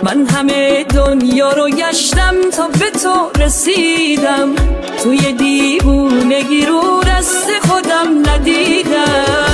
من همه دنیا رو گشتم تا به تو رسیدم، توی دیوونگی رو دست خودم ندیدم.